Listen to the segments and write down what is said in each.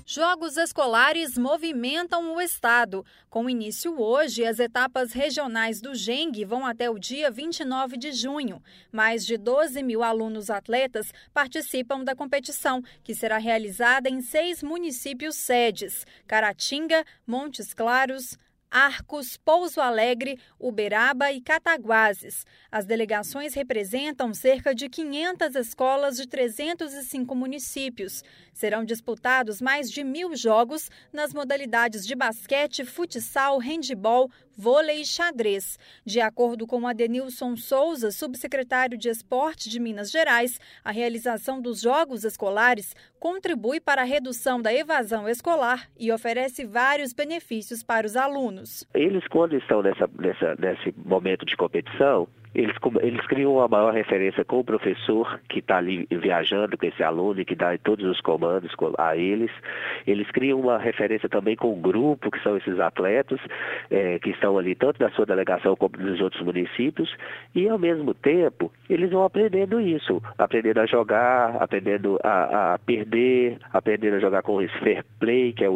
Jogos escolares movimentam o estado. Com início hoje, as etapas regionais do GENG vão até o dia 29 de junho. Mais de 12 mil alunos atletas participam da competição, que será realizada em 6 municípios sedes: Caratinga, Montes Claros, Arcos, Pouso Alegre, Uberaba e Cataguases. As delegações representam cerca de 500 escolas de 305 municípios. Serão disputados mais de 1.000 jogos nas modalidades de basquete, futsal, handebol, vôlei e xadrez. De acordo com Adenilson Souza, subsecretário de Esporte de Minas Gerais, a realização dos Jogos Escolares contribui para a redução da evasão escolar e oferece vários benefícios para os alunos. Eles, quando estão nesse momento de competição, eles criam uma maior referência com o professor que está ali viajando com esse aluno e que dá todos os comandos a eles. Eles criam uma referência também com o grupo, que são esses atletas, que estão ali tanto da sua delegação como dos outros municípios. E, ao mesmo tempo, eles vão aprendendo isso, aprendendo a jogar, aprendendo a perder, aprendendo a jogar com esse fair play, que é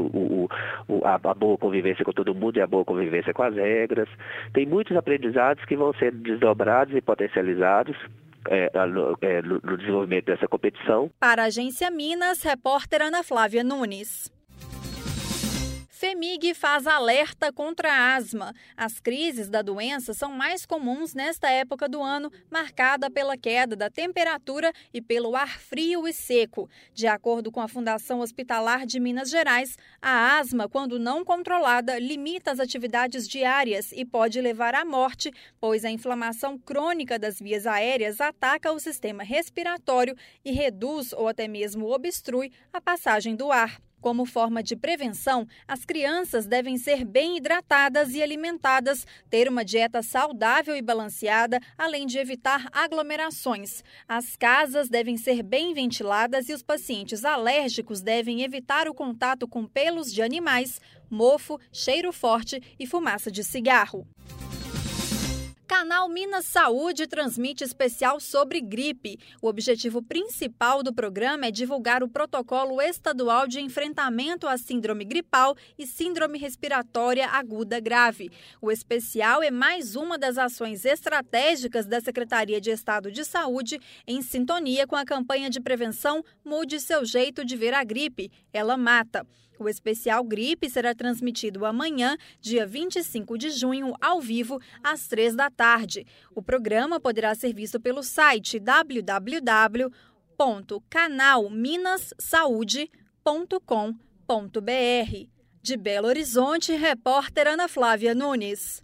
a boa convivência com todo mundo e a boa convivência com as regras. Tem muitos aprendizados que vão ser desdobrados e potencializados no desenvolvimento dessa competição. Para a Agência Minas, repórter Ana Flávia Nunes. FHEMIG faz alerta contra a asma. As crises da doença são mais comuns nesta época do ano, marcada pela queda da temperatura e pelo ar frio e seco. De acordo com a Fundação Hospitalar de Minas Gerais, a asma, quando não controlada, limita as atividades diárias e pode levar à morte, pois a inflamação crônica das vias aéreas ataca o sistema respiratório e reduz ou até mesmo obstrui a passagem do ar. Como forma de prevenção, as crianças devem ser bem hidratadas e alimentadas, ter uma dieta saudável e balanceada, além de evitar aglomerações. As casas devem ser bem ventiladas e os pacientes alérgicos devem evitar o contato com pelos de animais, mofo, cheiro forte e fumaça de cigarro. Canal Minas Saúde transmite especial sobre gripe. O objetivo principal do programa é divulgar o protocolo estadual de enfrentamento à síndrome gripal e síndrome respiratória aguda grave. O especial é mais uma das ações estratégicas da Secretaria de Estado de Saúde, em sintonia com a campanha de prevenção Mude Seu Jeito de Ver a Gripe, Ela Mata. O especial gripe será transmitido amanhã, dia 25 de junho, ao vivo, às 3 da tarde. O programa poderá ser visto pelo site www.canalminassaude.com.br. De Belo Horizonte, repórter Ana Flávia Nunes.